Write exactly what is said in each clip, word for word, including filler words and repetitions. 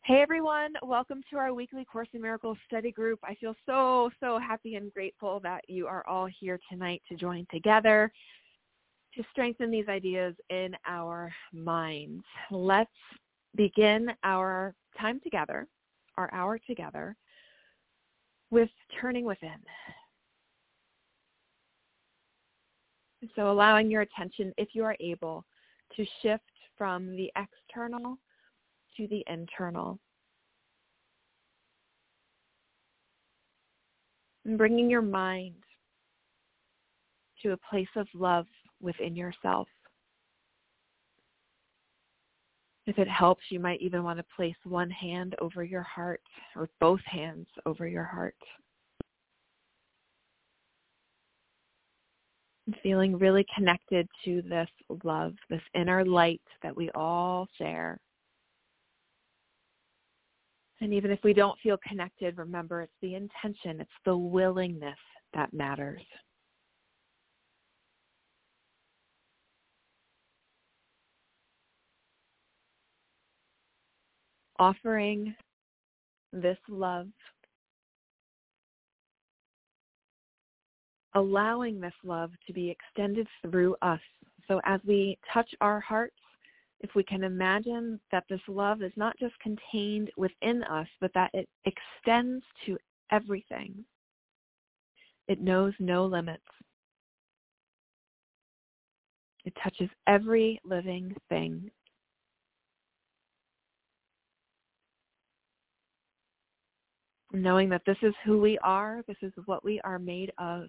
Hey everyone, welcome to our weekly Course in Miracles study group. I feel so, so happy and grateful that you are all here tonight to join together to strengthen these ideas in our minds. Let's begin our time together, our hour together, with turning within. So allowing your attention, if you are able, to shift from the external to the internal. And bringing your mind to a place of love within yourself. If it helps, you might even want to place one hand over your heart or both hands over your heart. And feeling really connected to this love, this inner light that we all share. And even if we don't feel connected, remember it's the intention, it's the willingness that matters. Offering this love, allowing this love to be extended through us. So as we touch our hearts, if we can imagine that this love is not just contained within us, but that it extends to everything. It knows no limits. It touches every living thing. Knowing that this is who we are, this is what we are made of.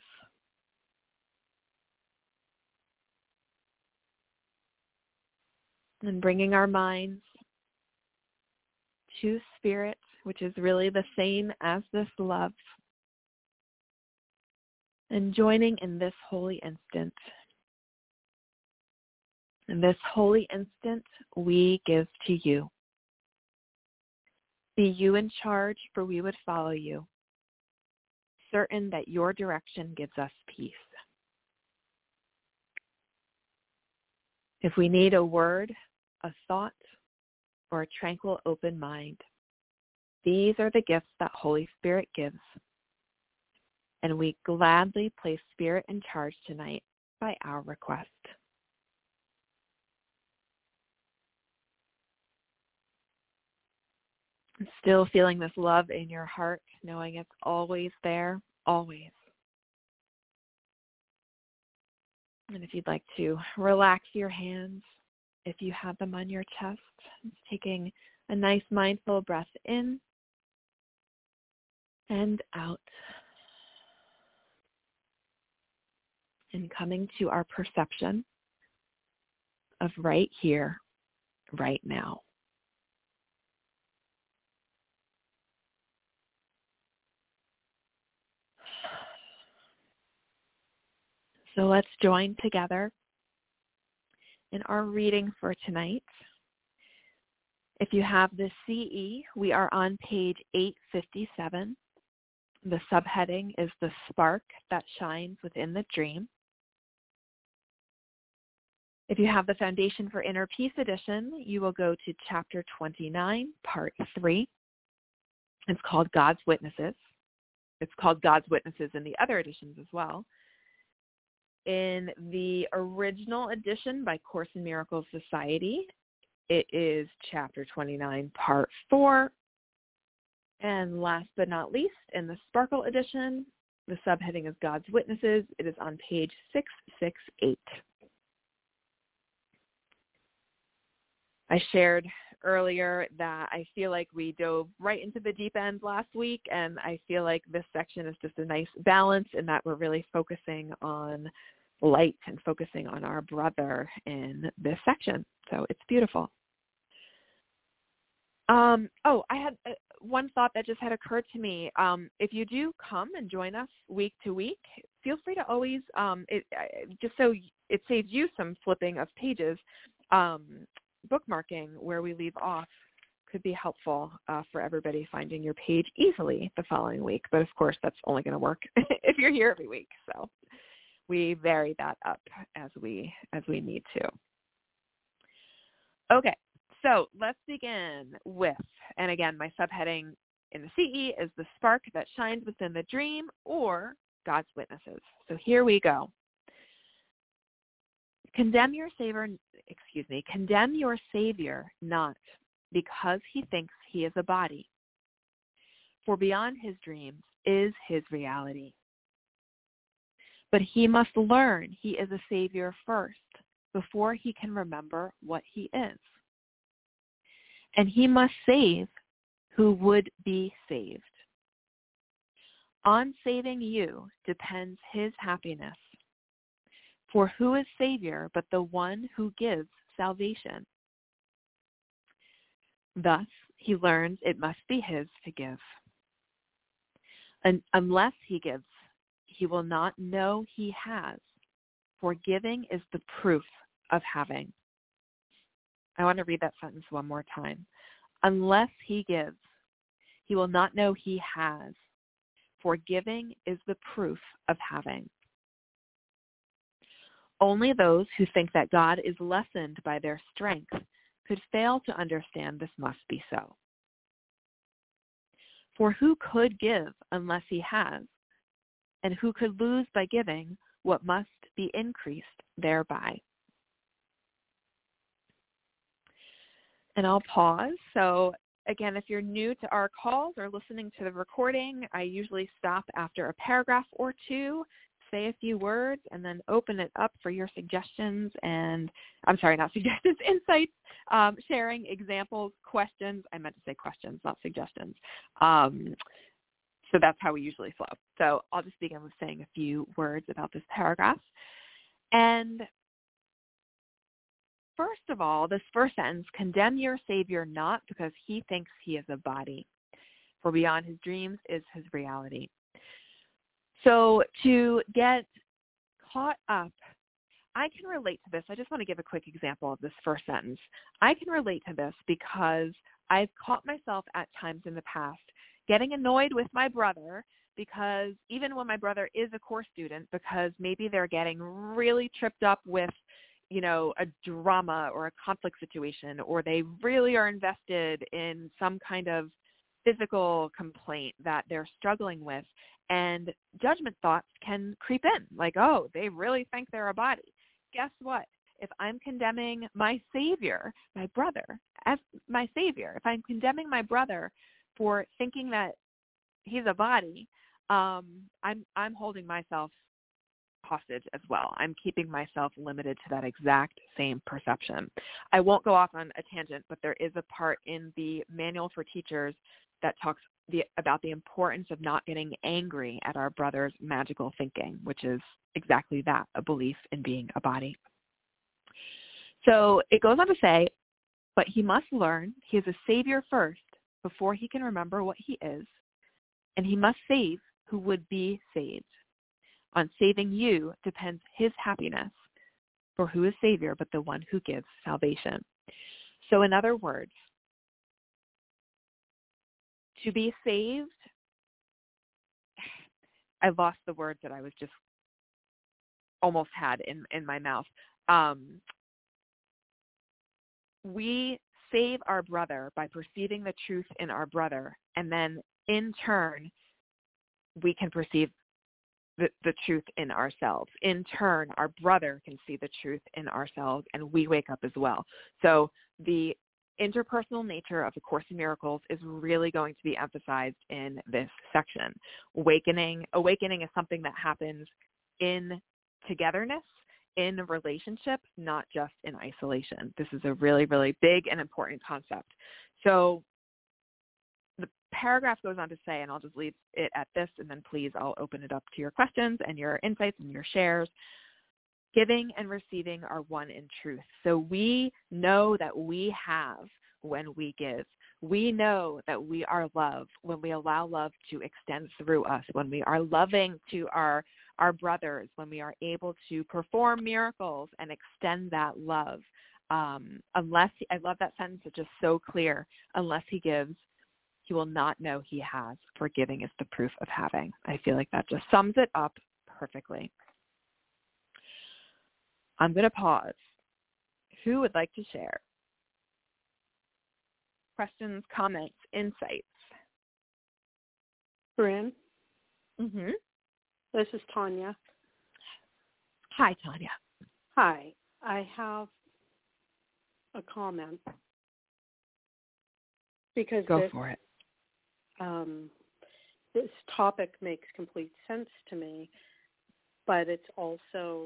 And bringing our minds to spirit, which is really the same as this love. And joining in this holy instant. In this holy instant, we give to you. Be you in charge, for we would follow you, certain that your direction gives us peace. If we need a word, a thought, or a tranquil open mind, these are the gifts that Holy Spirit gives. And we gladly place Spirit in charge tonight by our request. Still feeling this love in your heart, knowing it's always there, always. And if you'd like to relax your hands, if you have them on your chest, taking a nice mindful breath in and out. And coming to our perception of right here, right now. So let's join together in our reading for tonight. If you have the C E, we are on page eight fifty-seven. The subheading is The Spark That Shines Within the Dream. If you have the Foundation for Inner Peace edition, you will go to chapter twenty-nine, part three. It's called God's Witnesses. It's called God's Witnesses in the other editions as well. In the original edition by Course in Miracles Society, it is chapter twenty-nine, part four. And last but not least, in the Sparkle edition, the subheading is God's Witnesses. It is on page six sixty-eight. I shared earlier that I feel like we dove right into the deep end last week, and I feel like this section is just a nice balance in that we're really focusing on light and focusing on our brother in this section. So it's beautiful. Um, oh, I had uh, one thought that just had occurred to me. Um, if you do come and join us week to week, feel free to always, um, it, uh, just so it saves you some flipping of pages, um, bookmarking where we leave off could be helpful uh, for everybody finding your page easily the following week. But of course, that's only going to work if you're here every week. So we vary that up as we as we need to. Okay, So let's begin with, and again, my subheading in the C E is the spark that shines within the dream, or God's witnesses. So here we go. Condemn your savior, excuse me, condemn your Savior not because he thinks he is a body, for beyond his dreams is his reality. But he must learn he is a Savior first before he can remember what he is. And he must save who would be saved. On saving you depends his happiness. For who is Savior but the one who gives salvation? Thus, he learns it must be his to give. And unless he gives, he will not know he has, for giving is the proof of having. I want to read that sentence one more time. Unless he gives, he will not know he has, for giving is the proof of having. Only those who think that God is lessened by their strength could fail to understand this must be so. For who could give unless he has? And who could lose by giving what must be increased thereby? And I'll pause. So again, if you're new to our calls or listening to the recording, I usually stop after a paragraph or two, say a few words, and then open it up for your suggestions and, I'm sorry, not suggestions, insights, um, sharing, examples, questions. I meant to say questions, not suggestions. Um, so that's how we usually flow. So I'll just begin with saying a few words about this paragraph. And first of all, this first sentence, condemn your Savior not because he thinks he is a body, for beyond his dreams is his reality. So to get caught up, I can relate to this. I just want to give a quick example of this first sentence. I can relate to this because I've caught myself at times in the past getting annoyed with my brother because even when my brother is a course student, because maybe they're getting really tripped up with, you know, a drama or a conflict situation, or they really are invested in some kind of physical complaint that they're struggling with, and judgment thoughts can creep in, like, oh, they really think they're a body. Guess what? If I'm condemning my Savior, my brother, as my Savior, if I'm condemning my brother for thinking that he's a body, um, I'm I'm holding myself hostage as well. I'm keeping myself limited to that exact same perception. I won't go off on a tangent, but there is a part in the Manual for Teachers that talks the, about the importance of not getting angry at our brother's magical thinking, which is exactly that, a belief in being a body. So it goes on to say, but he must learn he is a Savior first before he can remember what he is, and he must save who would be saved. On saving you depends his happiness, for who is Savior but the one who gives salvation. So in other words, to be saved, I lost the words that I was just almost had in, in my mouth. Um, we save our brother by perceiving the truth in our brother, and then in turn, we can perceive the, the truth in ourselves. In turn, our brother can see the truth in ourselves, and we wake up as well. So the interpersonal nature of A Course in Miracles is really going to be emphasized in this section. Awakening, awakening is something that happens in togetherness, in a relationship, not just in isolation. This is a really, really big and important concept. So the paragraph goes on to say, and I'll just leave it at this, and then please I'll open it up to your questions and your insights and your shares. Giving and receiving are one in truth. So we know that we have when we give. We know that we are love when we allow love to extend through us, when we are loving to our, our brothers, when we are able to perform miracles and extend that love. Um, unless, I love that sentence, it's just so clear, unless he gives, he will not know he has, for giving is the proof of having. I feel like that just sums it up perfectly. I'm going to pause. Who would like to share? questions, comments, insights? Corinne, Mm-hmm. this is Tanya. Hi, Tanya. Hi. I have a comment because Go this, for it. um, this topic makes complete sense to me, but it's also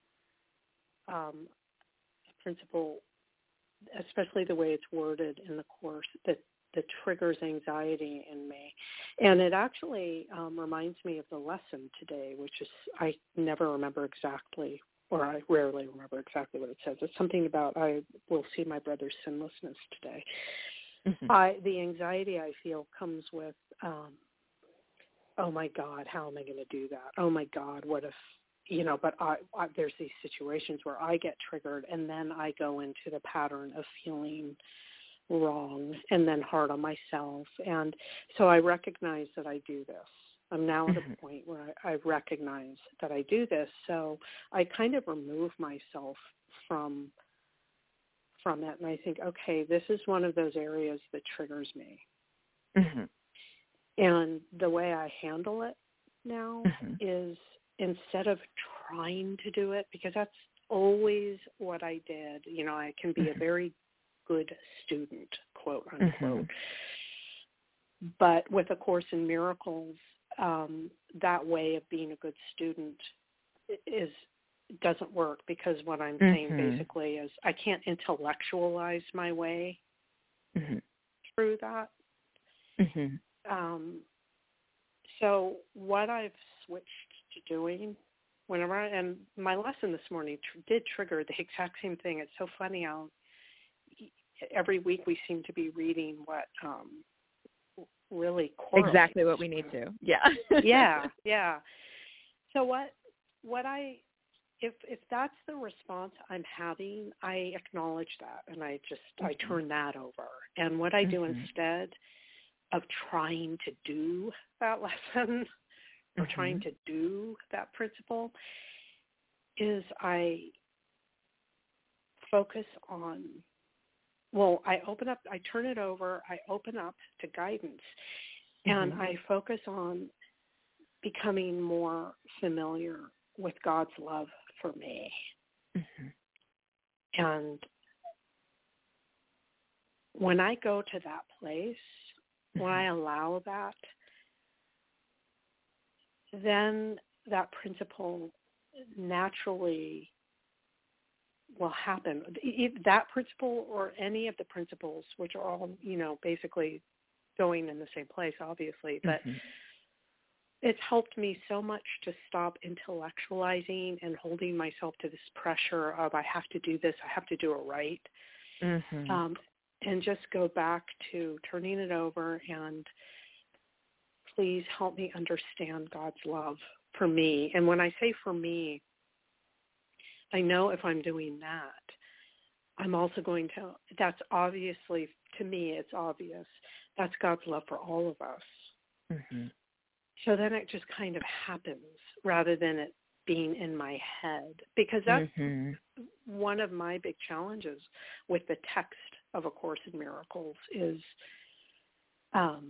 um, a principle, especially the way it's worded in the Course, that, that triggers anxiety in me. And it actually um, reminds me of the lesson today, which is, I never remember exactly, or I rarely remember exactly what it says. It's something about, I will see my brother's sinlessness today. Mm-hmm. I, the anxiety I feel comes with, um, oh my God, how am I going to do that? Oh my God, what if, you know, but I, I, there's these situations where I get triggered and then I go into the pattern of feeling wrong and then hard on myself. And so I recognize that I do this. I'm now at Mm-hmm. a point where I, I recognize that I do this. So I kind of remove myself from from it. And I think, okay, this is one of those areas that triggers me. Mm-hmm. And the way I handle it now Mm-hmm. is instead of trying to do it, because that's always what I did. You know, I can be Mm-hmm. a very good student, quote unquote. Mm-hmm. But with A Course in Miracles, um, that way of being a good student is doesn't work, because what I'm Mm-hmm. saying basically is I can't intellectualize my way Mm-hmm. through that. Mm-hmm. Um, so what I've switched to doing whenever I, and my lesson this morning tr- did trigger the exact same thing. It's so funny how every week we seem to be reading what um, really correlates. Exactly what we need to. Yeah. yeah, yeah. So what what I if if that's the response I'm having, I acknowledge that and I just mm-hmm. I turn that over. And what I do mm-hmm. instead of trying to do that lesson or mm-hmm. trying to do that principle is I focus on, well, I open up, I turn it over, I open up to guidance, and mm-hmm. I focus on becoming more familiar with God's love for me. Mm-hmm. And when I go to that place, mm-hmm. when I allow that, then that principle naturally will happen. That principle or any of the principles, which are all, you know, basically going in the same place, obviously, but mm-hmm. it's helped me so much to stop intellectualizing and holding myself to this pressure of I have to do this, I have to do it right, mm-hmm. um, and just go back to turning it over and please help me understand God's love for me. And when I say for me, I know if I'm doing that, I'm also going to, that's obviously, to me, it's obvious, that's God's love for all of us. Mm-hmm. So then it just kind of happens rather than it being in my head, because that's mm-hmm. one of my big challenges with the text of A Course in Miracles is um,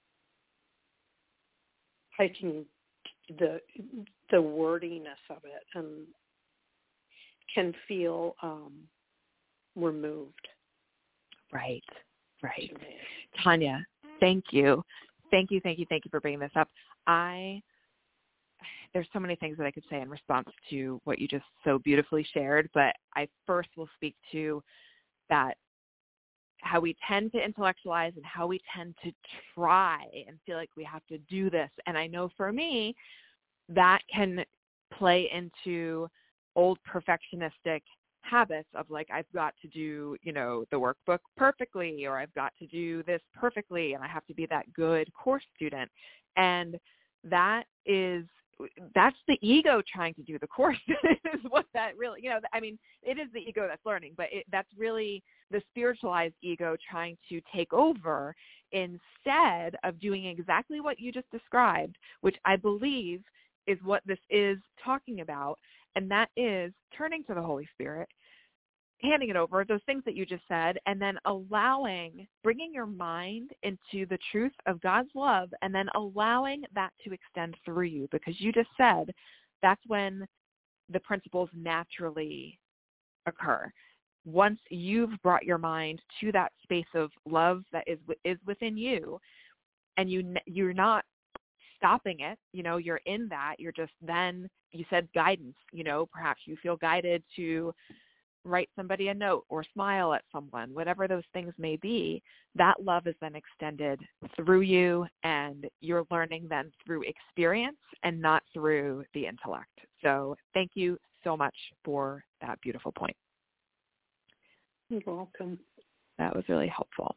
I can, the, the wordiness of it and can feel um, removed. Right, right. Tanya, thank you. Thank you, thank you, thank you for bringing this up. I, there's so many things that I could say in response to what you just so beautifully shared, but I first will speak to that, how we tend to intellectualize and how we tend to try and feel like we have to do this. And I know for me, that can play into old perfectionistic habits of like, I've got to do, you know, the workbook perfectly, or I've got to do this perfectly, and I have to be that good course student. And that is, that's the ego trying to do the course is what that really, you know, I mean, it is the ego that's learning, but it, that's really the spiritualized ego trying to take over instead of doing exactly what you just described, which I believe is what this is talking about. And that is turning to the Holy Spirit, handing it over, those things that you just said, and then allowing, bringing your mind into the truth of God's love, and then allowing that to extend through you, because you just said that's when the principles naturally occur. Once you've brought your mind to that space of love that is is within you, and you you're not stopping it, you know, you're in that, you're just then, you said guidance, you know, perhaps you feel guided to write somebody a note or smile at someone, whatever those things may be, that love is then extended through you, and you're learning then through experience and not through the intellect. So thank you so much for that beautiful point. You're welcome. That was really helpful.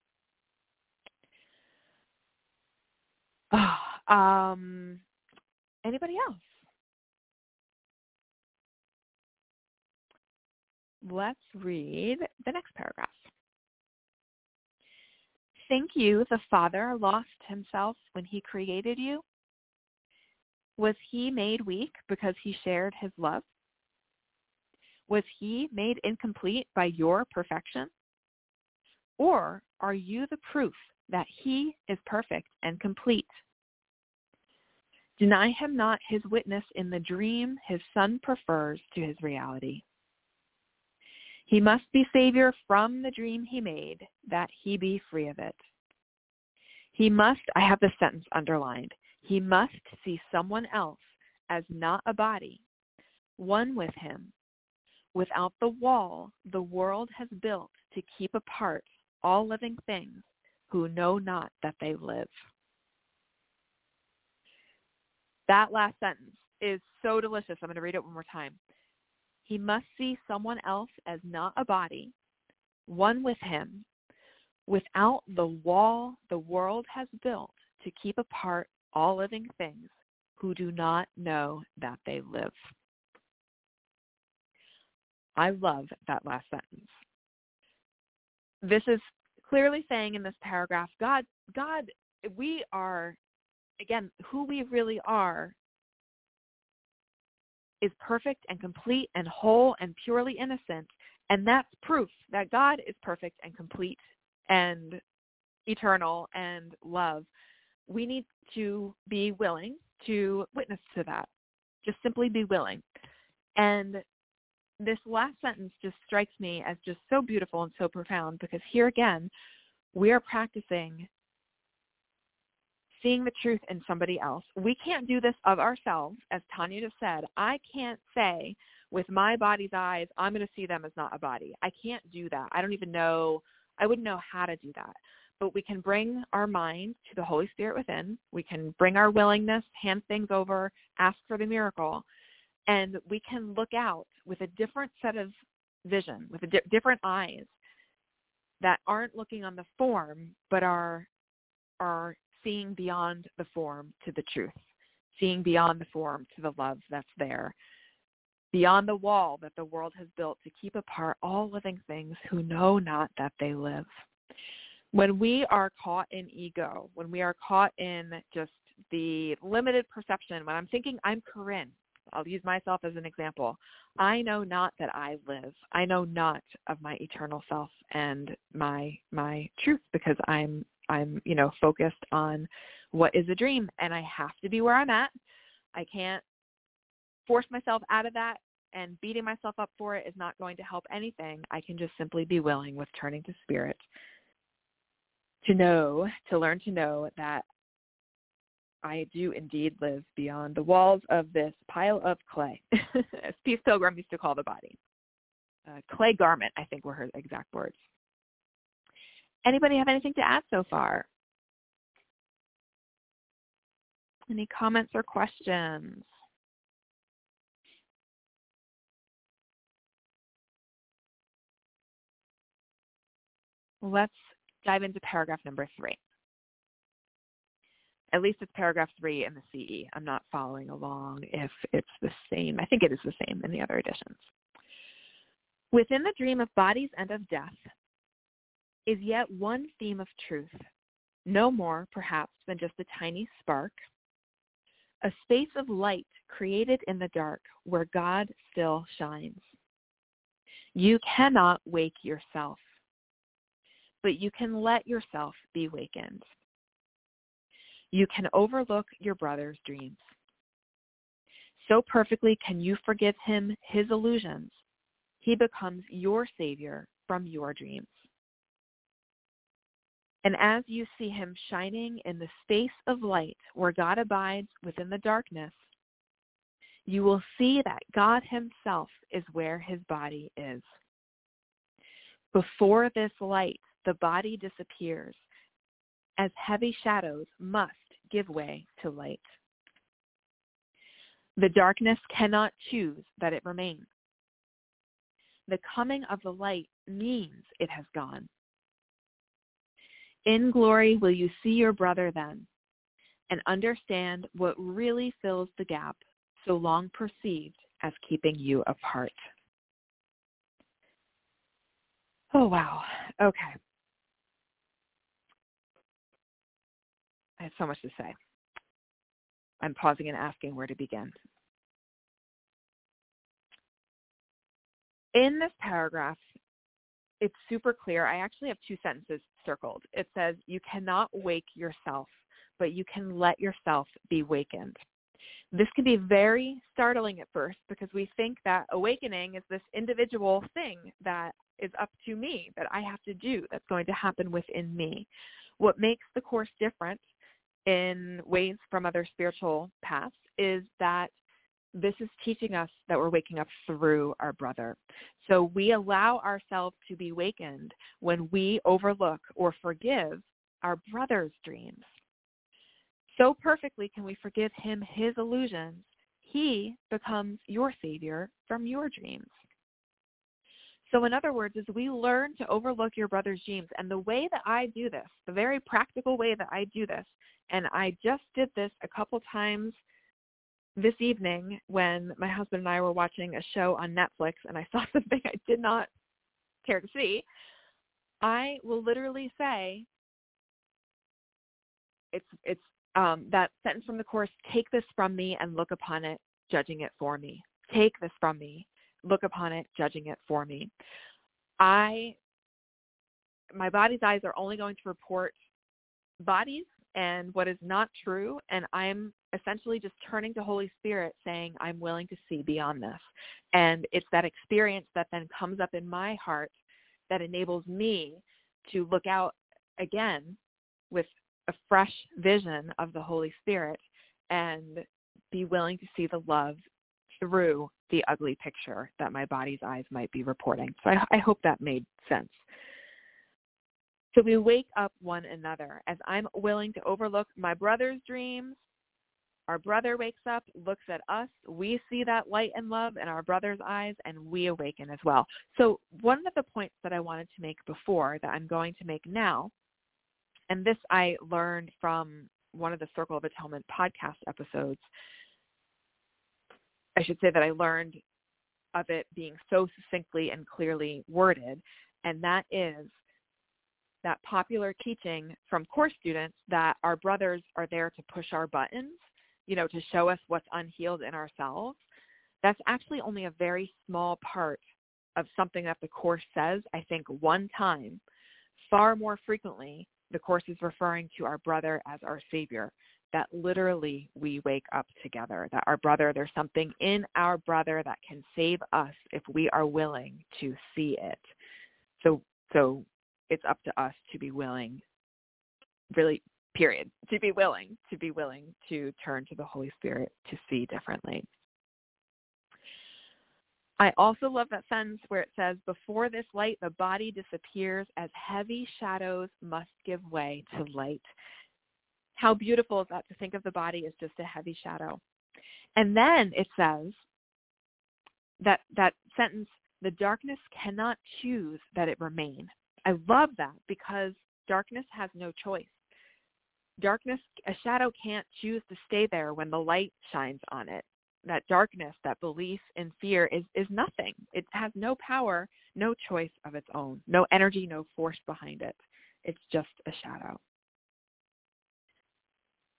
Oh, um, anybody else? Let's read the next paragraph. Think you the Father lost himself when he created you? Was he made weak because he shared his love? Was he made incomplete by your perfection? Or are you the proof that he is perfect and complete? Deny him not his witness in the dream his Son prefers to his reality. He must be Savior from the dream he made, that he be free of it. He must, I have this sentence underlined, he must see someone else as not a body, one with him, without the wall the world has built to keep apart all living things who know not that they live. That last sentence is so delicious. I'm going to read it one more time. He must see someone else as not a body, one with him, without the wall the world has built to keep apart all living things who do not know that they live. I love that last sentence. This is clearly saying in this paragraph, God, God, we are, again, who we really are is perfect and complete and whole and purely innocent. And that's proof that God is perfect and complete and eternal and love. We need to be willing to witness to that. Just simply be willing. And this last sentence just strikes me as just so beautiful and so profound, because here again, we are practicing seeing the truth in somebody else. We can't do this of ourselves, as Tanya just said. I can't say with my body's eyes, I'm going to see them as not a body. I can't do that. I don't even know, I wouldn't know how to do that. But we can bring our mind to the Holy Spirit within. We can bring our willingness, hand things over, ask for the miracle, and we can look out with a different set of vision, with a di- different eyes that aren't looking on the form, but are are seeing beyond the form to the truth, seeing beyond the form to the love that's there, beyond the wall that the world has built to keep apart all living things who know not that they live. When we are caught in ego, when we are caught in just the limited perception, when I'm thinking I'm Corinne, I'll use myself as an example. I know not that I live. I know not of my eternal self and my my truth, because I'm I'm, you know, focused on what is a dream, and I have to be where I'm at. I can't force myself out of that, and beating myself up for it is not going to help anything. I can just simply be willing, with turning to spirit, to know, to learn to know that I do indeed live beyond the walls of this pile of clay, as Peace Pilgrim used to call the body. Uh, clay garment, I think, were her exact words. Anybody have anything to add so far? Any comments or questions? Let's dive into paragraph number three. At least it's paragraph three in the C E. I'm not following along if it's the same. I think it is the same in the other editions. Within the dream of bodies and of death is yet one theme of truth, no more perhaps than just a tiny spark, a space of light created in the dark where God still shines. You cannot wake yourself, but you can let yourself be wakened. You can overlook your brother's dreams. So perfectly can you forgive him his illusions. He becomes your savior from your dreams. And as you see him shining in the space of light where God abides within the darkness, you will see that God himself is where his body is. Before this light, the body disappears, as heavy shadows must give way to light. The darkness cannot choose that it remain. The coming of the light means it has gone. In glory will you see your brother then, and understand what really fills the gap so long perceived as keeping you apart. Oh, wow. Okay. I have so much to say. I'm pausing and asking where to begin. In this paragraph, it's super clear. I actually have two sentences circled. It says, you cannot wake yourself, but you can let yourself be wakened. This can be very startling at first because we think that awakening is this individual thing that is up to me, that I have to do, that's going to happen within me. What makes the Course different in ways from other spiritual paths is that this is teaching us that we're waking up through our brother. So we allow ourselves to be wakened when we overlook or forgive our brother's dreams. So perfectly can we forgive him his illusions, he becomes your savior from your dreams. So in other words, as we learn to overlook your brother's dreams, and the way that I do this, the very practical way that I do this, and I just did this a couple times this evening when my husband and I were watching a show on Netflix and I saw something I did not care to see, I will literally say, it's it's um, that sentence from the Course, take this from me and look upon it, judging it for me. Take this from me, look upon it, judging it for me. I, my body's eyes are only going to report bodies and what is not true, and I'm essentially just turning to Holy Spirit saying, I'm willing to see beyond this. And it's that experience that then comes up in my heart that enables me to look out again with a fresh vision of the Holy Spirit and be willing to see the love through the ugly picture that my body's eyes might be reporting. So I, I hope that made sense. So we wake up one another. As I'm willing to overlook my brother's dreams, our brother wakes up, looks at us, we see that light and love in our brother's eyes, and we awaken as well. So one of the points that I wanted to make before that I'm going to make now, and this I learned from one of the Circle of Atonement podcast episodes. I should say that I learned of it being so succinctly and clearly worded, and that is that popular teaching from Course students that our brothers are there to push our buttons, you know, to show us what's unhealed in ourselves. That's actually only a very small part of something that the Course says, I think, one time. Far more frequently, the Course is referring to our brother as our savior, that literally we wake up together, that our brother, there's something in our brother that can save us if we are willing to see it. So, so it's up to us to be willing, really, period, to be willing, to be willing to turn to the Holy Spirit to see differently. I also love that sentence where it says, before this light, the body disappears as heavy shadows must give way to light. How beautiful is that to think of the body as just a heavy shadow. And then it says that that sentence, the darkness cannot choose that it remain. I love that because darkness has no choice. Darkness, a shadow can't choose to stay there when the light shines on it. That darkness, that belief in fear is, is nothing. It has no power, no choice of its own, no energy, no force behind it. It's just a shadow.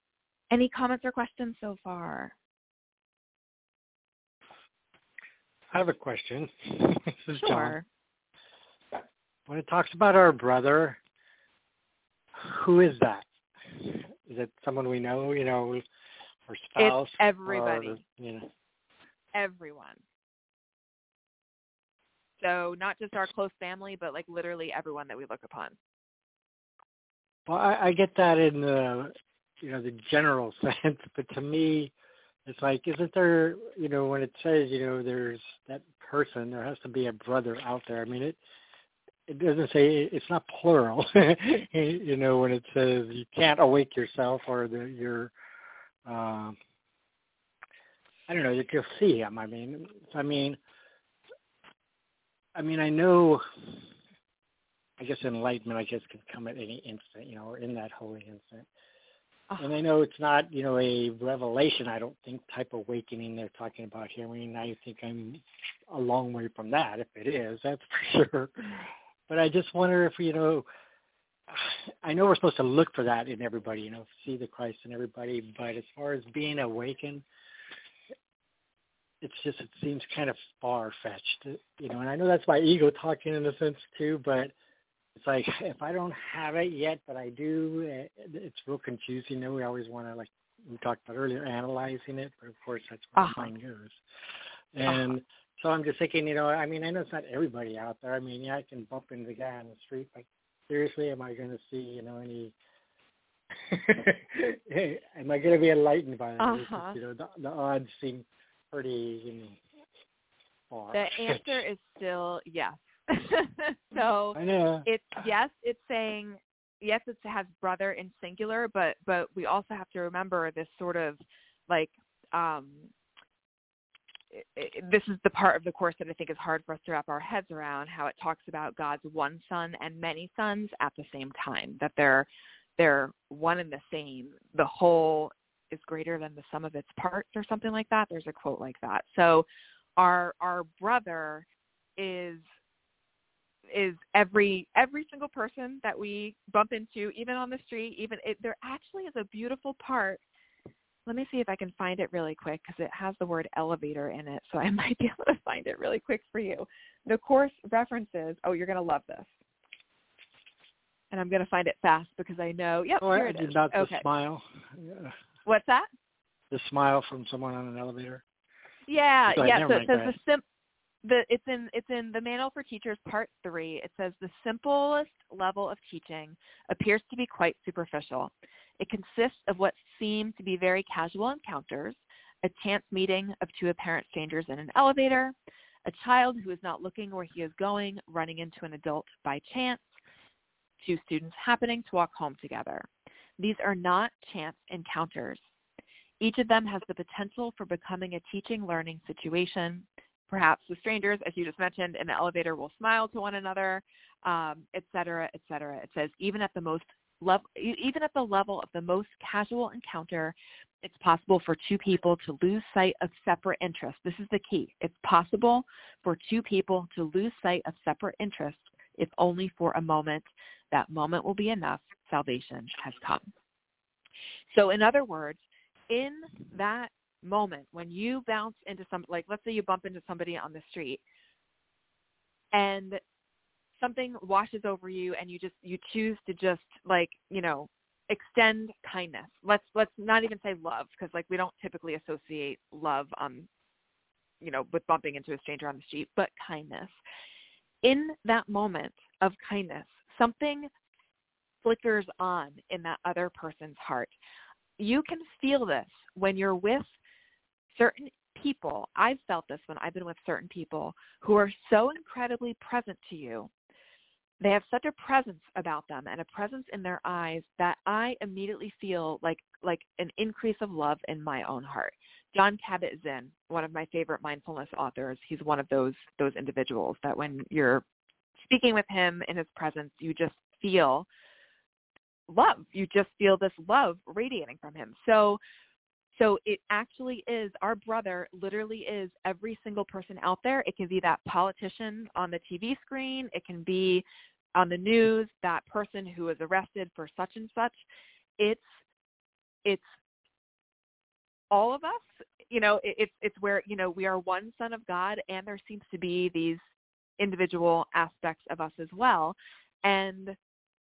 Any comments or questions so far? I have a question. This is Sure. John. When it talks about our brother, who is that? Is it someone we know, you know, or spouse? It's everybody. Or, you know. Everyone. So not just our close family, but like literally everyone that we look upon. Well, I, I get that in the, you know, the general sense, but to me, it's like, isn't there, you know, when it says, you know, there's that person, there has to be a brother out there. I mean, it it doesn't say, it's not plural, you know, when it says you can't awake yourself or the, you're, um, I don't know, that you'll see him. I mean, I mean, I mean, I know, I guess enlightenment, I guess, can come at any instant, you know, or in that holy instant. Uh-huh. And I know it's not, you know, a revelation, I don't think, type of awakening they're talking about here. I mean, I think I'm a long way from that. If it is, that's for sure. But I just wonder if, you know, I know we're supposed to look for that in everybody, you know, see the Christ in everybody. But as far as being awakened, it's just, it seems kind of far-fetched, you know. And I know that's my ego talking in a sense too, but it's like, if I don't have it yet, but I do, it's real confusing. You know, we always want to, like we talked about earlier, analyzing it, but of course that's where Uh-huh. the mind goes. And uh-huh. so I'm just thinking, you know, I mean, I know it's not everybody out there. I mean, yeah, I can bump into the guy on the street, but seriously, am I going to see, you know, any, am I going to be enlightened by that? Uh-huh. Just, you know, the, the odds seem pretty, you know, far. The answer is still yes. So I know. it's yes, it's saying yes, it has brother in singular, but but we also have to remember this sort of like um it, it, this is the part of the course that I think is hard for us to wrap our heads around, how it talks about God's one son and many sons at the same time, that they're they're one and the same. The whole is greater than the sum of its parts, or something like that. There's a quote like that. So our our brother is is every every single person that we bump into, even on the street. Even it, there actually is a beautiful part. Let me see if I can find it really quick, because it has the word elevator in it, so I might be able to find it really quick for you. The course references, oh, you're going to love this. And I'm going to find it fast because I know, yep, oh, here I it did is. not Okay. the smile. Yeah. What's that? The smile from someone on an elevator. Yeah, Go ahead, yeah. never So it mind, says go the ahead. sim. The it's in it's in the Manual for Teachers, Part Three. It says the simplest level of teaching appears to be quite superficial. It consists of what seem to be very casual encounters, a chance meeting of two apparent strangers in an elevator, a child who is not looking where he is going, running into an adult by chance, two students happening to walk home together. These are not chance encounters. Each of them has the potential for becoming a teaching learning situation. Perhaps the strangers, as you just mentioned, in the elevator will smile to one another, um, et cetera, et cetera. It says even at the most level, even at the level of the most casual encounter, it's possible for two people to lose sight of separate interests. This is the key. It's possible for two people to lose sight of separate interests, if only for a moment. That moment will be enough. Salvation has come. So in other words, in that moment when you bounce into some, like let's say you bump into somebody on the street and something washes over you and you just you choose to just like you know extend kindness. Let's let's not even say love, because like we don't typically associate love um you know with bumping into a stranger on the street, but kindness. In that moment of kindness, something flickers on in that other person's heart. You can feel this when you're with certain people. I've felt this when I've been with certain people who are so incredibly present to you. They have such a presence about them and a presence in their eyes that I immediately feel like like an increase of love in my own heart. Jon Kabat-Zinn, one of my favorite mindfulness authors, he's one of those those individuals that when you're speaking with him in his presence, you just feel love. You just feel this love radiating from him. So So it actually is, our brother literally is every single person out there. It can be that politician on the T V screen. It can be on the news, that person who was arrested for such and such. It's, it's all of us, you know, it, it's it's where, you know, we are one son of God, and there seems to be these individual aspects of us as well. And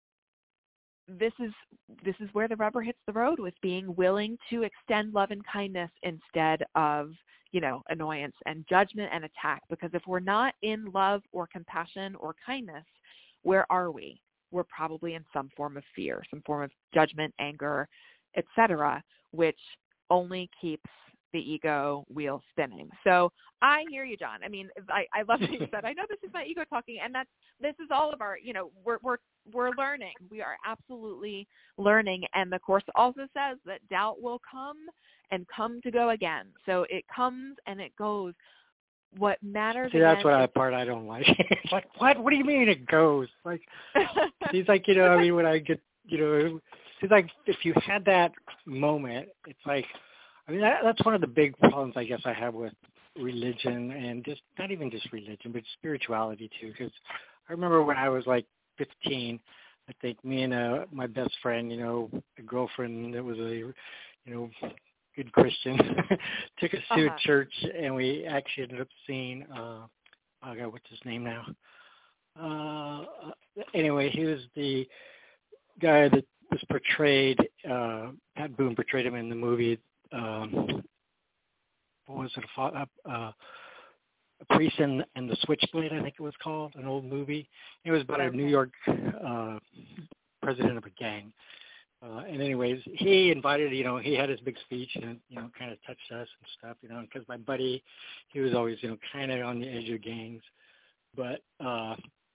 this is this is where the rubber hits the road, with being willing to extend love and kindness instead of, you know, annoyance and judgment and attack. Because if we're not in love or compassion or kindness, where are we? We're probably in some form of fear, some form of judgment, anger, et cetera, which only keeps the ego wheel spinning. So I hear you, John. I mean, I, I love what you said. I know this is my ego talking, and that's, this is all of our, you know, we're, we're, we're learning. We are absolutely learning. And the Course also says that doubt will come and come to go again. So it comes and it goes. What matters See, that's again what is, I part I don't like. It's like, what? What do you mean it goes? Like, he's like, you know, I mean, when I get, you know, he's like, if you had that moment, it's like, I mean, that, that's one of the big problems, I guess, I have with religion, and just not even just religion, but spirituality too. Because I remember when I was like fifteen, I think me and uh, my best friend, you know, a girlfriend that was a, you know, good Christian, took us to uh-huh. a church, and we actually ended up seeing, uh, oh God, what's his name now? Uh, anyway, he was the guy that was portrayed, uh, Pat Boone portrayed him in the movie. Um, what was it? Uh, uh, a Priest and, and the Switchblade, I think it was called, an old movie. It was about a New York uh, president of a gang. Uh, and anyways, he invited, you know, he had his big speech and, you know, kind of touched us and stuff, you know, because my buddy, he was always, you know, kind of on the edge of gangs. But, uh,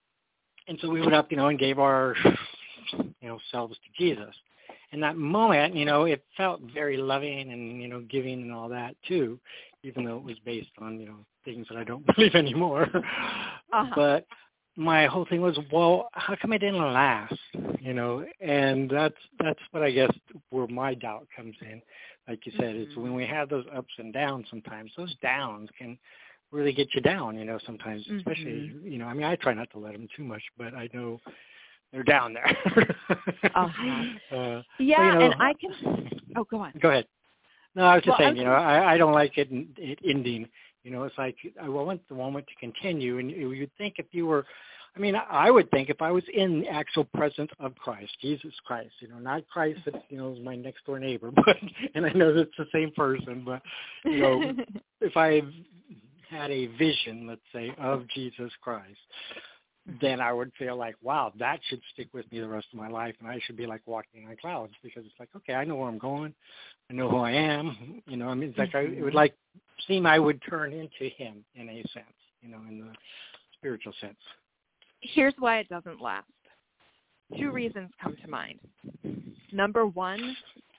and so we went up, you know, and gave our, you know, selves to Jesus. In that moment, you know, it felt very loving and, you know, giving and all that too, even though it was based on, you know, things that I don't believe anymore. Uh-huh. But my whole thing was, well, how come it didn't last? You know, and that's that's what I guess where my doubt comes in. Like you said, mm-hmm. It's when we have those ups and downs sometimes, those downs can really get you down, you know, sometimes, mm-hmm. especially, you know, I mean, I try not to let them too much, but I know they're down there. uh-huh. uh, yeah, so, you know, and I can, oh, go on. Go ahead. No, I was just well, saying, was you know, I, I don't like it, it ending. You know, it's like I want the moment to continue. And you'd think if you were, I mean, I would think if I was in the actual presence of Christ, Jesus Christ, you know, not Christ that, you know, is my next door neighbor, but, and I know that's the same person, but, you know, if I had a vision, let's say, of Jesus Christ, then I would feel like, wow, that should stick with me the rest of my life, and I should be like walking on clouds, because it's like, okay, I know where I'm going, I know who I am, you know. I mean, it's like mm-hmm. I, it would like seem I would turn into Him in a sense, you know, in the spiritual sense. Here's why it doesn't last. Two reasons come to mind. Number one,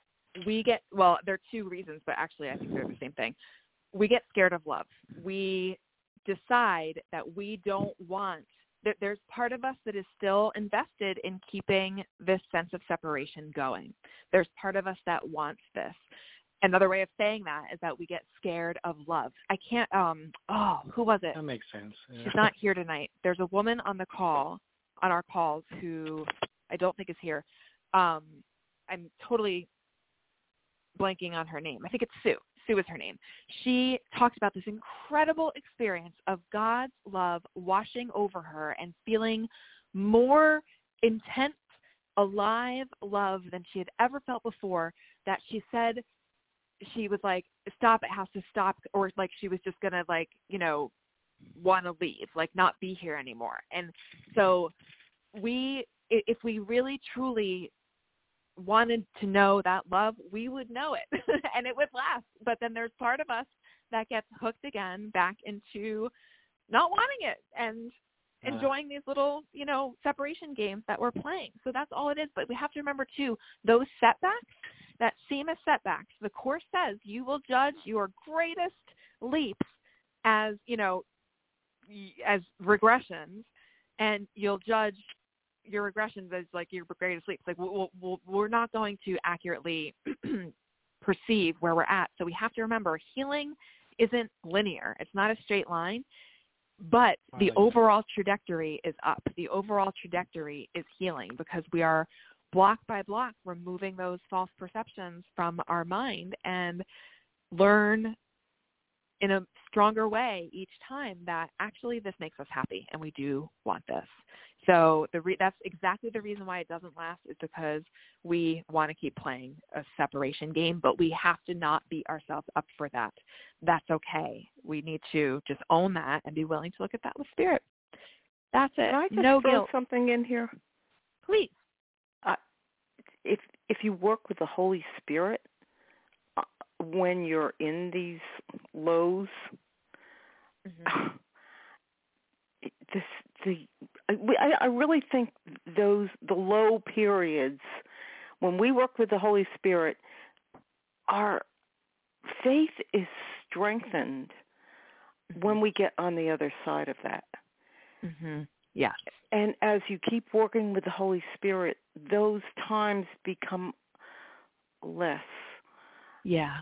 we get well, there are two reasons, but actually I think they're the same thing. We get scared of love. We decide that we don't want. There's part of us that is still invested in keeping this sense of separation going. There's part of us that wants this. Another way of saying that is that we get scared of love. I can't, um, oh, who was it? That makes sense. Yeah. She's not here tonight. There's a woman on the call, on our calls, who I don't think is here. Um, I'm totally blanking on her name. I think it's Sue. Sue is her name. She talked about this incredible experience of God's love washing over her and feeling more intense, alive love than she had ever felt before, that she said she was like, stop, it has to stop, or like she was just going to like, you know, want to leave, like not be here anymore. And so we, if we really truly wanted to know that love, we would know it and it would last. But then there's part of us that gets hooked again back into not wanting it and uh, enjoying these little, you know, separation games that we're playing. So that's all it is. But we have to remember too, those setbacks that seem as setbacks, the Course says you will judge your greatest leaps as, you know, as regressions, and you'll judge your regressions as like your greatest leaps. Like we'll, we'll, we're not going to accurately perceive where we're at. So we have to remember healing isn't linear. It's not a straight line, but the overall trajectory is up. The overall trajectory is healing, because we are block by block removing those false perceptions from our mind and learn in a stronger way each time that actually this makes us happy and we do want this. So the re- that's exactly the reason why it doesn't last, is because we want to keep playing a separation game, but we have to not beat ourselves up for that. That's okay. We need to just own that and be willing to look at that with spirit. That's it. Can I just no throw guilt. something in here? Please. Uh, if if you work with the Holy Spirit, uh, when you're in these lows, mm-hmm. this the I, I really think those the low periods, when we work with the Holy Spirit, our faith is strengthened mm-hmm. when we get on the other side of that. Mm-hmm. Yeah. And as you keep working with the Holy Spirit, those times become less. Yeah.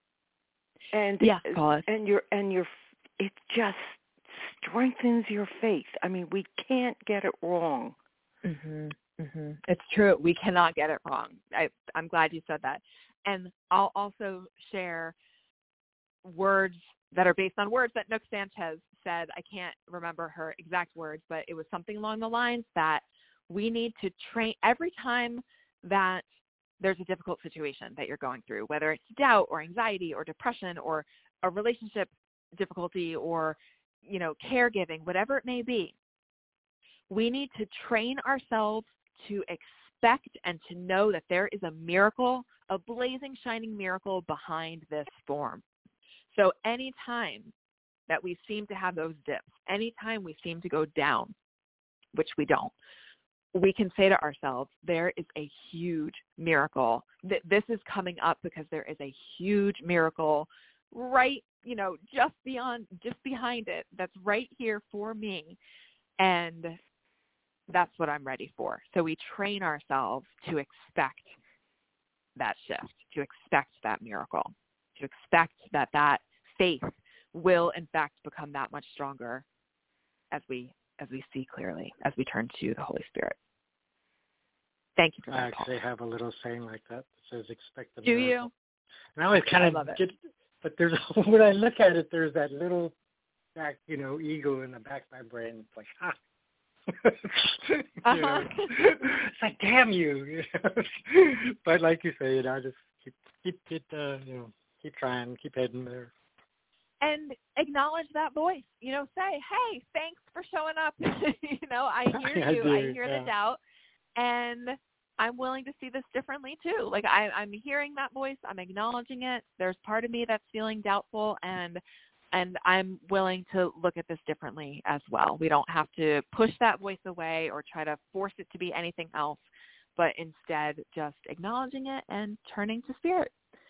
And yeah, Paula. and your and your it just strengthens your faith. I mean, we can't get it wrong. Mhm. Mhm. It's true. We cannot get it wrong. I I'm glad you said that. And I'll also share words that are based on words that Nook Sanchez said. I can't remember her exact words, but it was something along the lines that we need to train every time that there's a difficult situation that you're going through, whether it's doubt or anxiety or depression or a relationship difficulty or, you know, caregiving, whatever it may be. We need to train ourselves to expect and to know that there is a miracle, a blazing, shining miracle behind this storm. So anytime that we seem to have those dips, anytime we seem to go down, which we don't, we can say to ourselves, there is a huge miracle. This is coming up because there is a huge miracle right, you know, just beyond, just behind it, that's right here for me. And that's what I'm ready for. So we train ourselves to expect that shift, to expect that miracle, to expect that that faith will in fact become that much stronger as we as we see clearly, as we turn to the Holy Spirit. Thank you for that, I actually Paul. have a little saying like that that says expect the Do miracle. you? And I always kind I of love it. get, but there's when I look at it, there's that little back, you know, ego in the back of my brain. It's like, ah. you uh-huh. know, it's like, damn you, you know? But like you say, you know, just keep keep keep uh, you know, keep trying, keep heading there. And acknowledge that voice. You know, say, hey, thanks for showing up. you know, I hear I you. do, I hear yeah. the doubt. And I'm willing to see this differently too. Like I, I'm hearing that voice. I'm acknowledging it. There's part of me that's feeling doubtful, and and I'm willing to look at this differently as well. We don't have to push that voice away or try to force it to be anything else, but instead just acknowledging it and turning to spirit.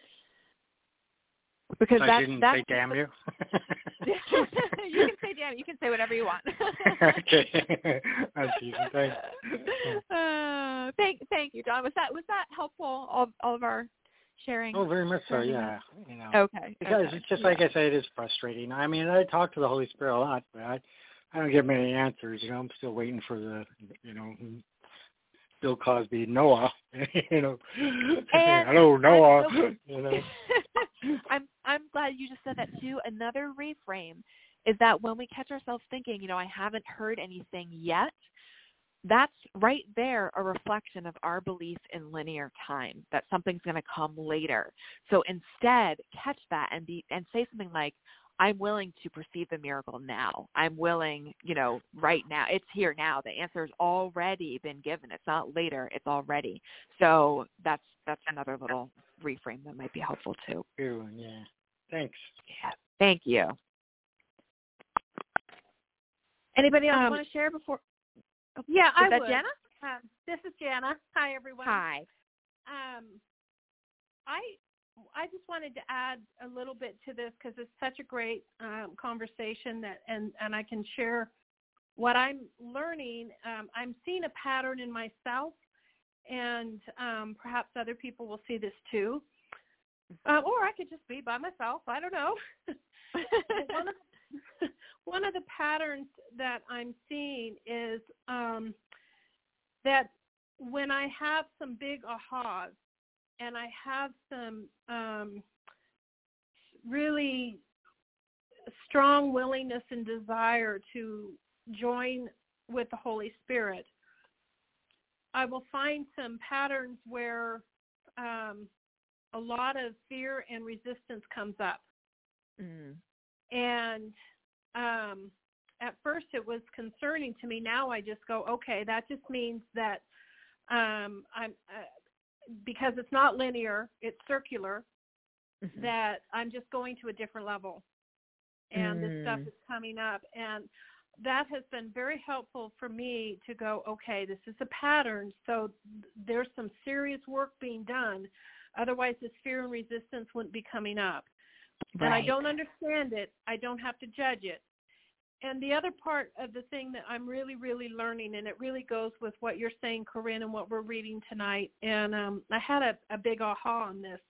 Because so that's, I shouldn't that's say damn you? you can say damn. You can say whatever you want. Okay. That's easy. Thanks. Uh, thank, thank you, John. Was that was that helpful? All, all of our sharing. Oh, very much so. sharing Yeah. that? You know. Okay. Because okay. it's just yeah. like I say, it is frustrating. I mean, I talk to the Holy Spirit a lot, but I, I don't get many answers. You know, I'm still waiting for the, you know, Bill Cosby, Noah. you know, And hello, Noah. So, you know. I'm I'm glad you just said that too. Another reframe is that when we catch ourselves thinking, you know, I haven't heard anything yet, that's right there a reflection of our belief in linear time, that something's going to come later. So instead, catch that and be and say something like, I'm willing to perceive the miracle now. I'm willing, you know, right now. It's here now. The answer's already been given. It's not later. It's already. So that's that's another little reframe that might be helpful too. Good one, yeah. Thanks. Yeah. Thank you. Anybody else Um, want to share before? Oh, Yeah, is I that would. Jana? Um, this is Jana. Hi, everyone. Hi. Um, I I just wanted to add a little bit to this because it's such a great um, conversation that, and and I can share what I'm learning. Um, I'm seeing a pattern in myself, and um, perhaps other people will see this too. Uh, or I could just be by myself. I don't know. one, of the, one of the patterns that I'm seeing is um, that when I have some big ahas and I have some um, really strong willingness and desire to join with the Holy Spirit, I will find some patterns where um, a lot of fear and resistance comes up. Mm. And um, at first it was concerning to me. Now I just go, okay, that just means that um, I'm uh, because it's not linear, it's circular, mm-hmm. that I'm just going to a different level. And mm. this stuff is coming up. And that has been very helpful for me to go, okay, this is a pattern, so there's some serious work being done. Otherwise, this fear and resistance wouldn't be coming up. Right. And I don't understand it. I don't have to judge it. And the other part of the thing that I'm really, really learning, and it really goes with what you're saying, Corinne, and what we're reading tonight, and um, I had a, a big aha on this.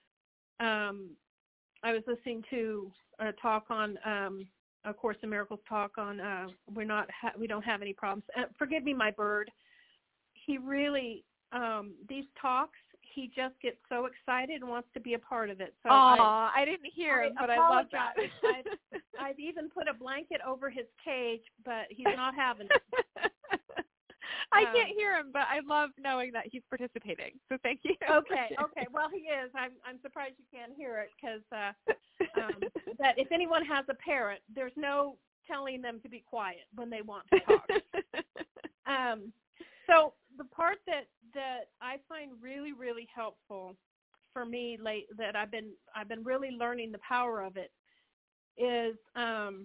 Um, I was listening to a talk on um, a Course in Miracles talk on uh, we're not ha- we don't have any problems. Uh, forgive me, my bird. He really um, these talks. He just gets so excited and wants to be a part of it. So Aw, I, I didn't hear I him, but I love that. I've, I've even put a blanket over his cage, but he's not having it. I um, can't hear him, but I love knowing that he's participating. So thank you. Okay, okay. Well, he is. I'm I'm surprised you can't hear it because uh, um, that if anyone has a parrot, there's no telling them to be quiet when they want to talk. um, so the part that, that I find really, really helpful for me late that I've been I've been really learning the power of it is um,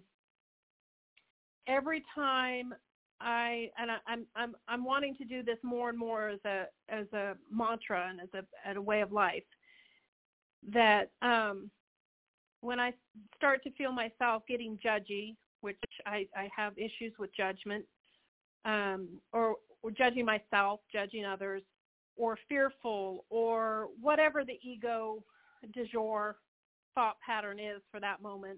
every time I and I, I'm I'm I'm wanting to do this more and more as a as a mantra and as a as a way of life. That um, when I start to feel myself getting judgy, which I, I have issues with judgment, um, or or judging myself, judging others, or fearful, or whatever the ego du jour thought pattern is for that moment,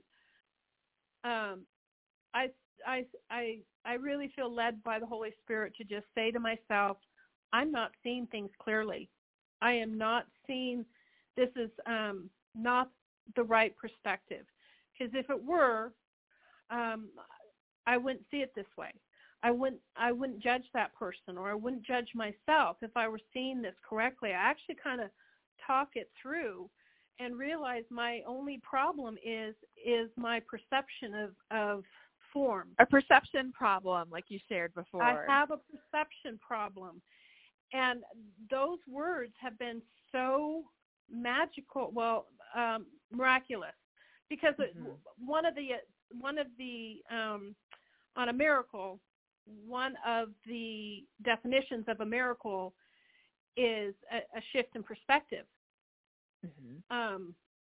um, I, I, I, I really feel led by the Holy Spirit to just say to myself, I'm not seeing things clearly. I am not seeing, this is um, not the right perspective. Because if it were, um, I wouldn't see it this way. I wouldn't I wouldn't judge that person, or I wouldn't judge myself if I were seeing this correctly. I actually kind of talk it through and realize my only problem is is my perception of, of form. A perception problem, like you shared before. I have a perception problem. And those words have been so magical, well, um, miraculous, because mm-hmm. it, one of the, one of the um, on a miracle, one of the definitions of a miracle is a, a shift in perspective. Mm-hmm. Um,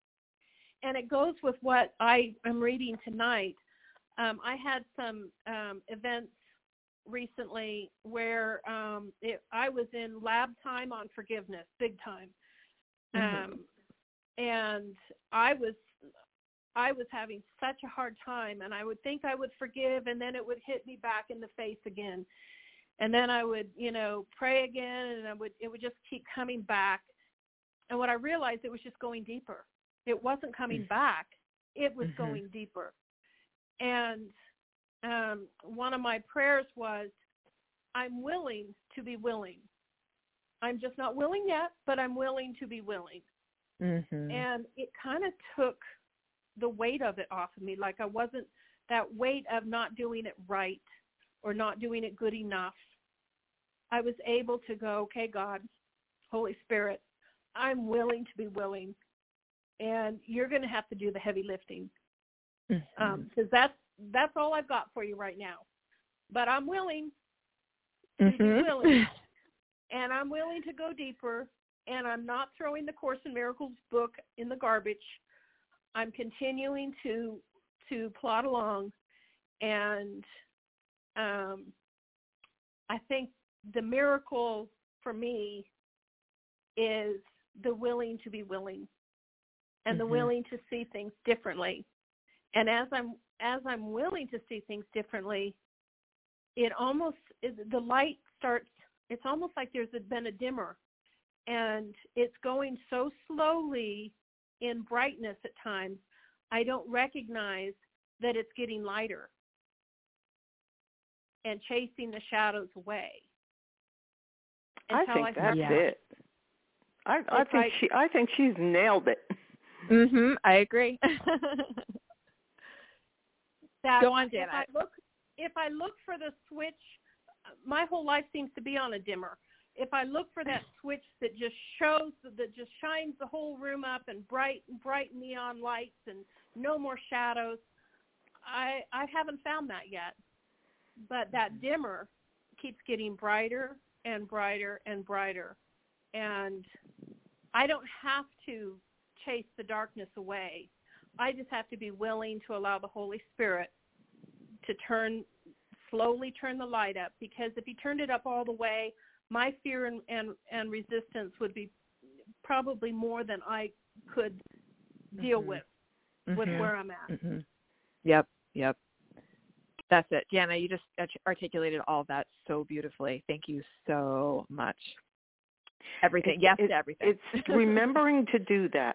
and it goes with what I am reading tonight. Um, I had some um, events recently where um, it, I was in lab time on forgiveness, big time. Mm-hmm. Um, and I was I was having such a hard time, and I would think I would forgive, and then it would hit me back in the face again. And then I would, you know, pray again, and I would, it would just keep coming back. And what I realized, it was just going deeper. It wasn't coming back. It was mm-hmm. going deeper. And um, one of my prayers was, I'm willing to be willing. I'm just not willing yet, but I'm willing to be willing. Mm-hmm. And it kind of took the weight of it off of me. Like I wasn't, that weight of not doing it right or not doing it good enough. I was able to go, okay, God, Holy Spirit, I'm willing to be willing, and you're going to have to do the heavy lifting. Mm-hmm. Um, because that's, that's all I've got for you right now. But I'm willing to mm-hmm. be willing, and I'm willing to go deeper, and I'm not throwing the Course in Miracles book in the garbage. I'm continuing to to plod along, and um, I think the miracle for me is the willing to be willing, and mm-hmm. the willing to see things differently. And as I'm as I'm willing to see things differently, it almost the light starts. It's almost like there's been a dimmer, and it's going so slowly in brightness at times, I don't recognize that it's getting lighter and chasing the shadows away. I think I that's yeah. it. I, I think I, she. I think she's nailed it. Mhm. I agree. that Go on, if Janet. I look, if I look for the switch, my whole life seems to be on a dimmer. If I look for that switch that just shows, that just shines the whole room up and bright, bright neon lights and no more shadows, I I haven't found that yet. But that dimmer keeps getting brighter and brighter and brighter, and I don't have to chase the darkness away. I just have to be willing to allow the Holy Spirit to turn, slowly turn the light up, because if he turned it up all the way, my fear and, and, and resistance would be probably more than I could deal mm-hmm. with, mm-hmm. with where I'm at. Mm-hmm. Yep, yep. That's it. Jana, you just articulated all of that so beautifully. Thank you so much. Everything. It, yes it, to everything. It's remembering to do that.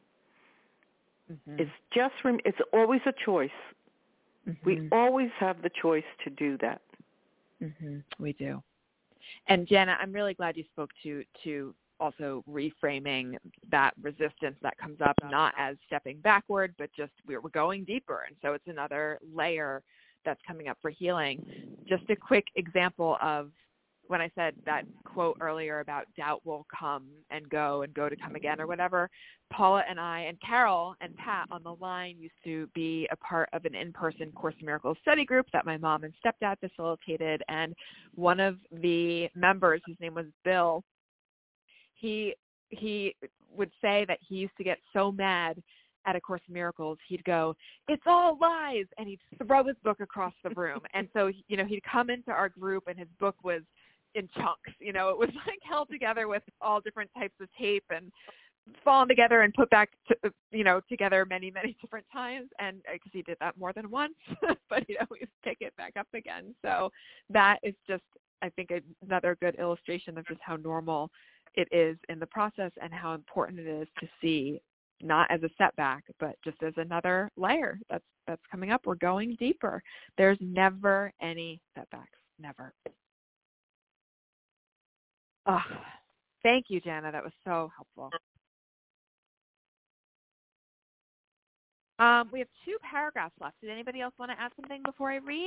Mm-hmm. It's just, rem- it's always a choice. Mm-hmm. We always have the choice to do that. Mm-hmm. We do. And Jana, I'm really glad you spoke to, to also reframing that resistance that comes up, not as stepping backward, but just we're, we're going deeper. And so it's another layer that's coming up for healing. Just a quick example of when I said that quote earlier about doubt will come and go and go to come again or whatever, Paula and I and Carol and Pat on the line used to be a part of an in-person Course in Miracles study group that my mom and stepdad facilitated. And one of the members, whose name was Bill, he he would say that he used to get so mad at A Course in Miracles, he'd go, "It's all lies," and he'd throw his book across the room. And so, you know, he'd come into our group and his book was in chunks. You know, it was like held together with all different types of tape and fallen together and put back, to, you know, together many, many different times. And because he did that more than once, but he'd always pick it back up again. So that is just, I think, another good illustration of just how normal it is in the process and how important it is to see not as a setback, but just as another layer that's that's coming up. We're going deeper. There's never any setbacks. Never. Oh, thank you, Jana. That was so helpful. Um, we have two paragraphs left. Did anybody else want to add something before I read?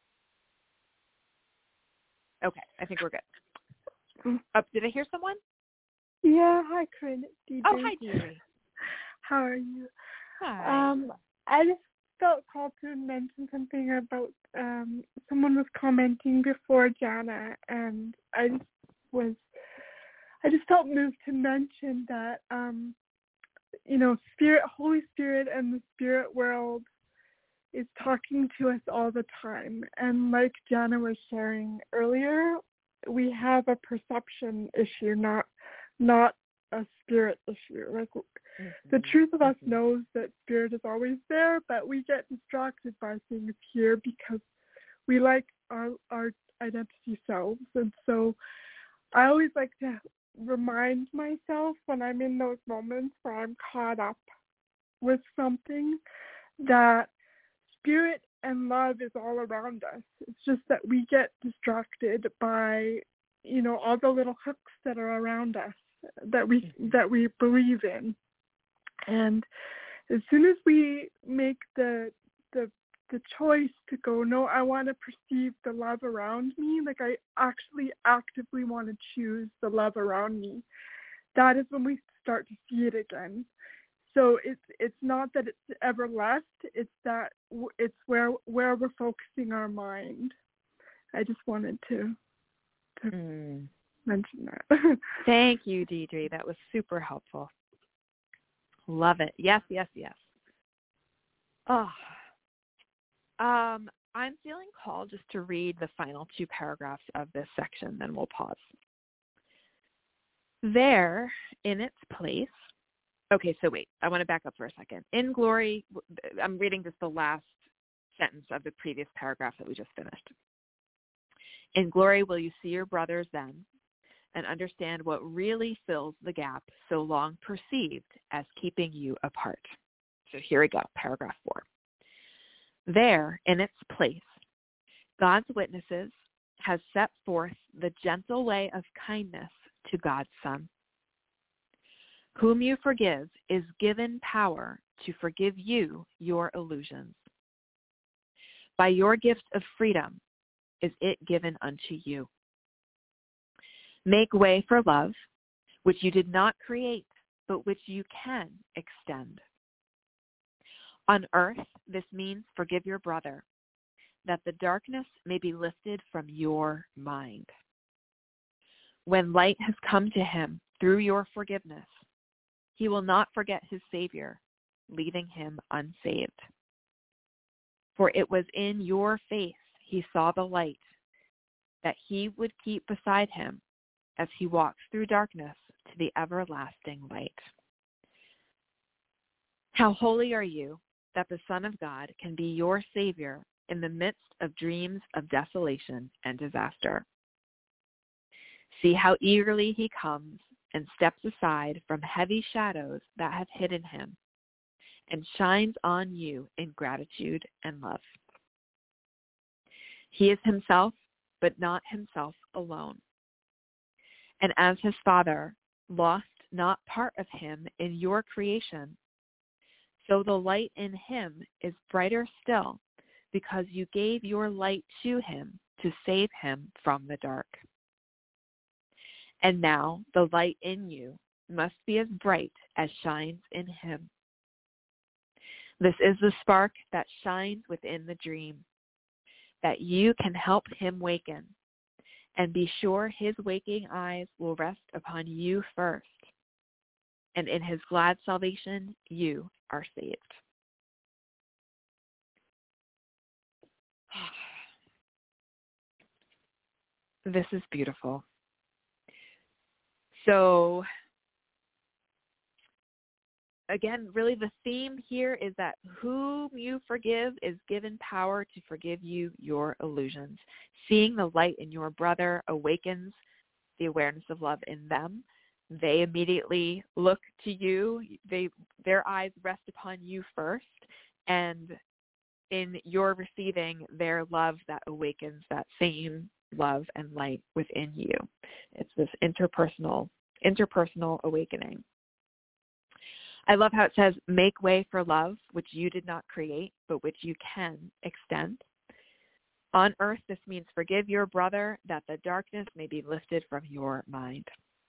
Okay, I think we're good. Oh, did I hear someone? Yeah, hi, Corinne. It's Deidre. Oh, hi, Deidre. How are you? Hi. Um, I just felt called to mention something about um, someone was commenting before Jana, and I just was, I just felt moved to mention that, um, you know, Spirit, Holy Spirit, and the spirit world is talking to us all the time. And like Jana was sharing earlier, we have a perception issue, not not a spirit issue. Like mm-hmm. the truth of us mm-hmm. knows that spirit is always there, but we get distracted by things here because we like our our identity selves. And so I always like to remind myself when I'm in those moments where I'm caught up with something that spirit and love is all around us. It's just that we get distracted by, you know, all the little hooks that are around us that we mm-hmm. that we believe in. And as soon as we make the the the choice to go, no, I want to perceive the love around me, like I actually actively want to choose the love around me, that is when we start to see it again. So it's it's not that it's ever left, it's that it's where where we're focusing our mind. I just wanted to to mm. mention that. Thank you, Deidre. That was super helpful. Love it. Yes, yes, yes. Oh, um, I'm feeling called just to read the final two paragraphs of this section, then we'll pause. There, in its place, okay, so wait, I want to back up for a second. In glory, I'm reading just the last sentence of the previous paragraph that we just finished. In glory will you see your brothers then. and understand what really fills the gap so long perceived as keeping you apart. So here we go, paragraph four. There, in its place, God's witnesses has set forth the gentle way of kindness to God's Son. Whom you forgive is given power to forgive you your illusions. By your gift of freedom is it given unto you. Make way for love, which you did not create, but which you can extend. On earth, this means forgive your brother, that the darkness may be lifted from your mind. When light has come to him through your forgiveness, he will not forget his Savior, leaving him unsaved. For it was in your face he saw the light that he would keep beside him as he walks through darkness to the everlasting light. How holy are you that the Son of God can be your Savior in the midst of dreams of desolation and disaster. See how eagerly he comes and steps aside from heavy shadows that have hidden him and shines on you in gratitude and love. He is himself, but not himself alone. And as his Father lost not part of him in your creation, so the light in him is brighter still because you gave your light to him to save him from the dark. And now the light in you must be as bright as shines in him. This is the spark that shines within the dream, that you can help him waken, and be sure his waking eyes will rest upon you first, and in his glad salvation you are saved. This is beautiful. So, again, really the theme here is that whom you forgive is given power to forgive you your illusions. Seeing the light in your brother awakens the awareness of love in them. They immediately look to you. They, their eyes rest upon you first, and in your receiving their love that awakens that same love and light within you. It's this interpersonal, interpersonal awakening. I love how it says, make way for love, which you did not create, but which you can extend. On earth, this means forgive your brother, that the darkness may be lifted from your mind.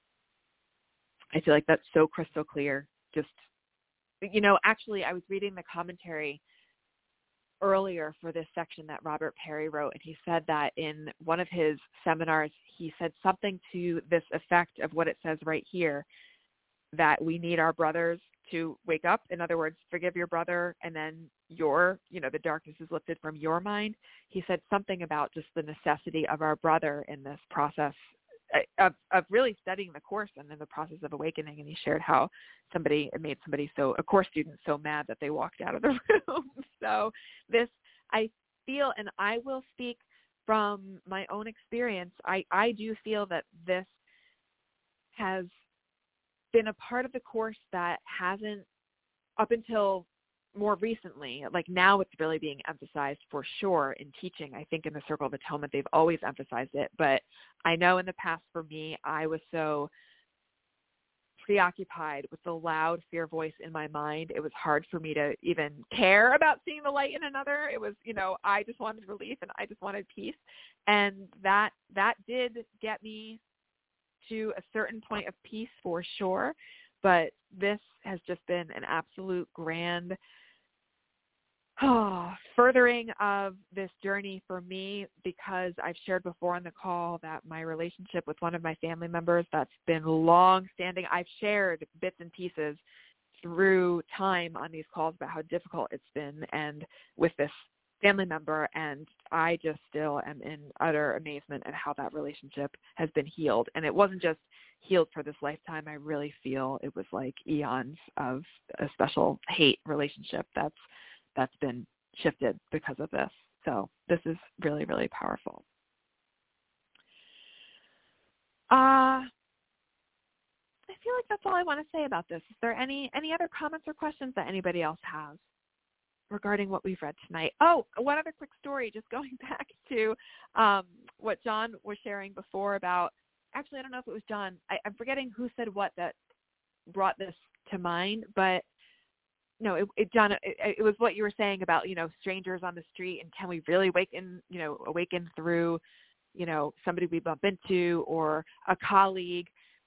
I feel like that's so crystal clear. Just, you know, actually, I was reading the commentary earlier for this section that Robert Perry wrote, and he said that in one of his seminars, he said something to this effect of what it says right here, that we need our brothers to wake up. In other words, forgive your brother, and then your, you know, the darkness is lifted from your mind. He said something about just the necessity of our brother in this process of, of really studying the course and in the process of awakening. And he shared how somebody, it made somebody so, a course student so mad that they walked out of the room. So this, I feel, and I will speak from my own experience, I, I do feel that this has been a part of the course that hasn't, up until more recently, like now it's really being emphasized for sure in teaching. I think in the Circle of Atonement, they've always emphasized it. But I know in the past for me, I was so preoccupied with the loud fear voice in my mind. It was hard for me to even care about seeing the light in another. It was, you know, I just wanted relief and I just wanted peace. And that, that did get me to a certain point of peace for sure. But this has just been an absolute grand oh, furthering of this journey for me, because I've shared before on the call that my relationship with one of my family members that's been long standing, I've shared bits and pieces through time on these calls about how difficult it's been and with this family member, and I just still am in utter amazement at how that relationship has been healed. And it wasn't just healed for this lifetime. I really feel it was like eons of a special hate relationship that's that's been shifted because of this. So this is really, really powerful. Uh, I feel like that's all I want to say about this. Is there any, any other comments or questions that anybody else has regarding what we've read tonight? Oh, one other quick story, just going back to um, what John was sharing before about, actually, I don't know if it was John. I, I'm forgetting who said what that brought this to mind, but no, it, it John, it, it was what you were saying about, you know, strangers on the street, and can we really awaken, you know, awaken through, you know, somebody we bump into or a colleague.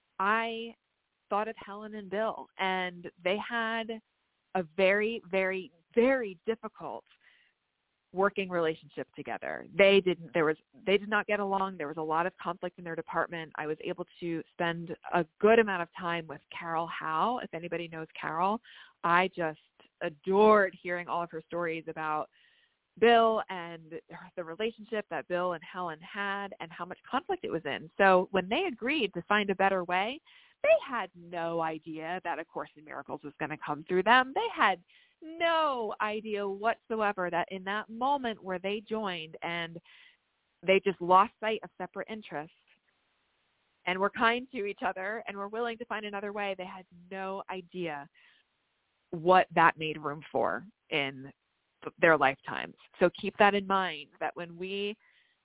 I thought of Helen and Bill, and they had a very, very, very difficult working relationship together. They didn't, there was, they did not get along. There was a lot of conflict in their department. I was able to spend a good amount of time with Carol Howe. If anybody knows Carol, I just adored hearing all of her stories about Bill and the relationship that Bill and Helen had and how much conflict it was in. So when they agreed to find a better way, they had no idea that A Course in Miracles was going to come through them. They had no idea whatsoever that in that moment where they joined and they just lost sight of separate interests and were kind to each other and were willing to find another way, they had no idea what that made room for in their lifetimes. So keep that in mind, that when we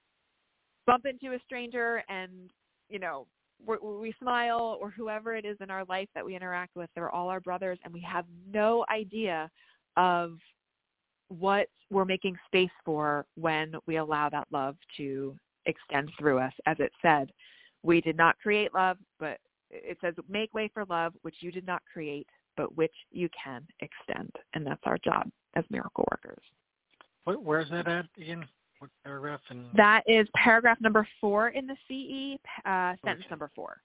bump into a stranger and, you know, we we smile, or whoever it is in our life that we interact with, they're all our brothers, and we have no idea of what we're making space for when we allow that love to extend through us. As it said, we did not create love, but it says make way for love, which you did not create, but which you can extend. And that's our job as miracle workers. What, where's that at again? What paragraph? And... That is paragraph number four in the C E, uh, sentence okay. number four.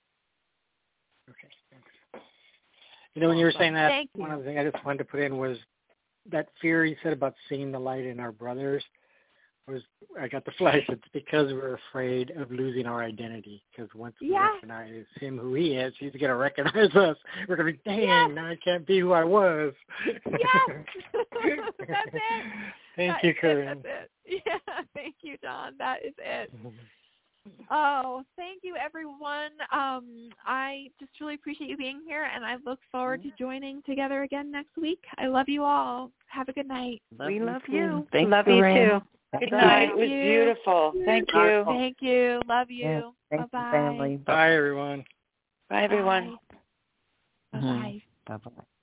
Okay, thanks. You know, when you were saying that, Thank one you. of the things I just wanted to put in was that fear you said about seeing the light in our brothers. Was I got the flash? It's because we're afraid of losing our identity. Because once we yeah. recognize him who he is, he's going to recognize us. We're going to be, dang, yes. now I can't be who I was. Yes, that's it. Thank that you, Corinne. Corinne. Yeah, thank you, John. That is it. Oh, thank you, everyone. Um, I just really appreciate you being here, and I look forward to joining together again next week. I love you all. Have a good night. Love we love you. Thank love you, you Corinne. too. Good night. It was beautiful. Thank you. Thank you. Love you. Yeah, thank Bye-bye. you, family. Bye, everyone. Bye, everyone. Bye. Bye-bye. Bye-bye.